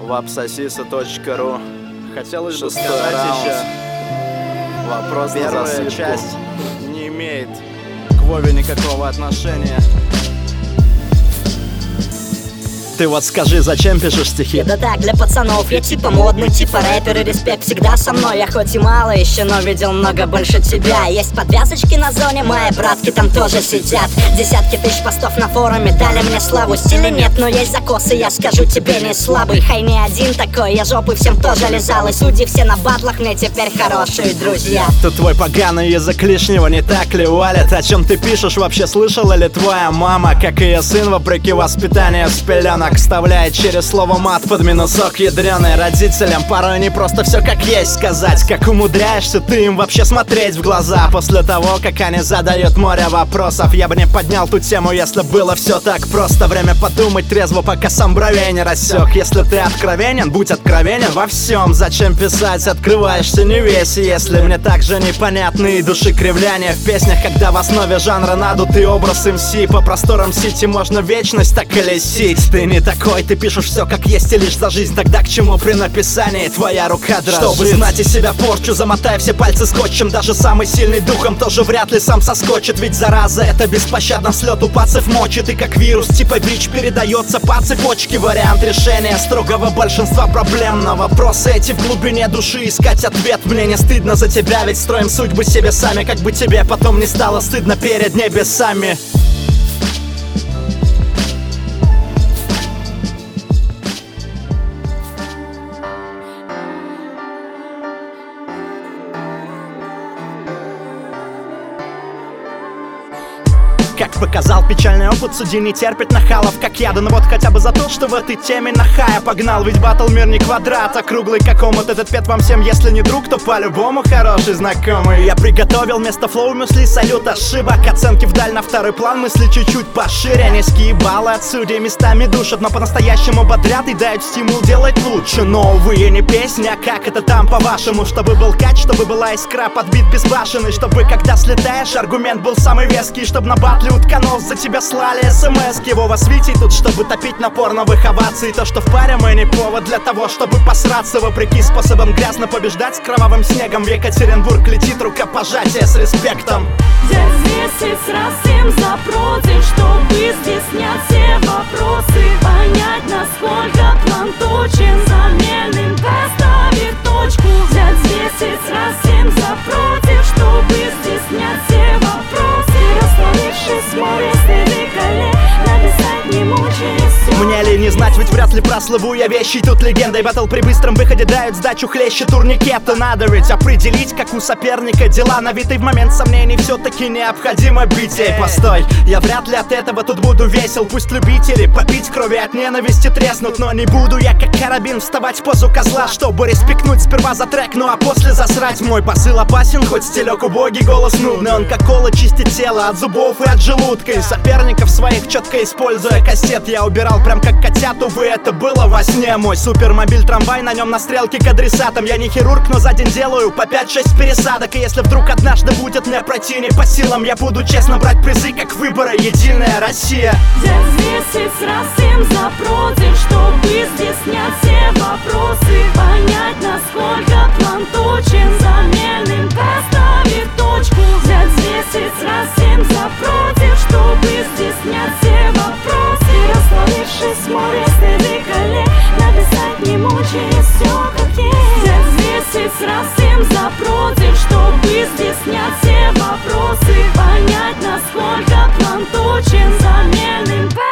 Вапсосиса.ру. Хотелось бы сказать еще, Вопрос на первая засыпку. часть не имеет к Вове никакого отношения. Ты вот скажи, зачем пишешь стихи? Да так, для пацанов, я типа модный, типа рэпер, и респект всегда со мной. Я хоть и мало еще, но видел много больше тебя. Есть подвязочки на зоне, мои братки там тоже сидят. Десятки тысяч постов на форуме дали мне славу. Стиля нет, но есть закосы, я скажу тебе, не слабый. Хай не один такой, я жопы всем тоже лизал. И судьи все на батлах мне теперь хорошие друзья. Тут твой поганый язык лишнего не так ли валит? О чем ты пишешь, вообще слышала ли твоя мама? Как ее сын, вопреки воспитанию с пеленок, вставляет через слово мат под минусок ядрёный. Родителям порой не просто все как есть сказать. Как умудряешься ты им вообще смотреть в глаза после того, как они задают море вопросов? Я бы не поднял ту тему, если было все так просто. Время подумать трезво, пока сам бровей не рассек. Если ты откровенен, будь откровенен во всем. Зачем писать, открываешься не весь. Если мне также непонятны и души кривляния в песнях, когда в основе жанра надутый образ МС. По просторам сети можно вечность так колесить. Ты не такой, ты пишешь все как есть и лишь за жизнь. Тогда к чему при написании твоя рука дрожит? Чтобы знать из себя порчу, замотай все пальцы скотчем. Даже самый сильный духом тоже вряд ли сам соскочит. Ведь зараза это беспощадно слет у пацев мочит. И как вирус типа ВИЧ передается по цепочке. Вариант решения строгого большинства проблем. На вопросы эти в глубине души искать ответ. Мне не стыдно за тебя, ведь строим судьбы себе сами. Как бы тебе потом не стало стыдно перед небесами. Как показал печальный опыт, судьи не терпит нахалов как яда. Но вот хотя бы за то, что в этой теме на хая погнал. Ведь батл мир не квадрат, а круглый как омут. Этот пет вам всем, если не друг, то по-любому хороший знакомый. Я приготовил вместо флоу мюсли салют ошибок. Оценки вдаль на второй план, мысли чуть-чуть пошире. Низкие баллы от судей местами душат, но по-настоящему бодрят и дают стимул делать лучше. Но, увы, не песня, как это там по-вашему? Чтобы был кач, чтобы была искра, подбит безбашенный. Чтобы когда слетаешь, аргумент был самый веский. Чтобы на батле утконос за тебя слали смс-ки. Вова с Витей тут, чтобы топить напор новых оваций. То, что в паре мы не повод для того, чтобы посраться. Вопреки способам грязно побеждать с кровавым снегом. В Екатеринбург летит рукопожатие с респектом. Здесь месяц раз всем запротив, чтобы здесь снять все вопросы. Понять, насколько план точен, заменным поставив точку. Взять месяц раз всем запротив, чтобы здесь снять все вопросы. Растворившись в море среди коллег, написать не мучаясь. Мне ли не знать, ведь вряд ли прослыву я вещей тут легендой. Баттл при быстром выходе дают сдачу хлеще турникета. Надо ведь определить, как у соперника дела. На вид и в момент сомнений все-таки необходимо бить. Эй, постой, я вряд ли от этого тут буду весел. Пусть любители попить крови от ненависти треснут, но не буду я как карабин вставать в позу козла, чтобы респектнуть сперва за трек, ну а после засрать. Мой посыл опасен, хоть стилек убогий, голос нудный. Он как кола чистит тело от зубов и от желудка. И соперников своих четко используя кассет, я убирал прям как котят, увы, это было во сне. Мой супермобиль трамвай, на нем на стрелке к адресатам. Я не хирург, но за день делаю по 5-6 пересадок. И если вдруг однажды будет мне пройти не по силам, я буду честно брать призы, как выборы Единая Россия. Здесь месяц раз всем запротив, чтобы здесь снять все вопросы. Понять, насколько план точен, заменным поставив точку. Взять месяц раз всем запротив, чтобы здесь снять все вопросы. Растворившись в море среди коллег, написать не мучаясь все как есть. Взять месяц раз всем запротив, чтобы здесь снять все вопросы. Понять, насколько план точен, заменным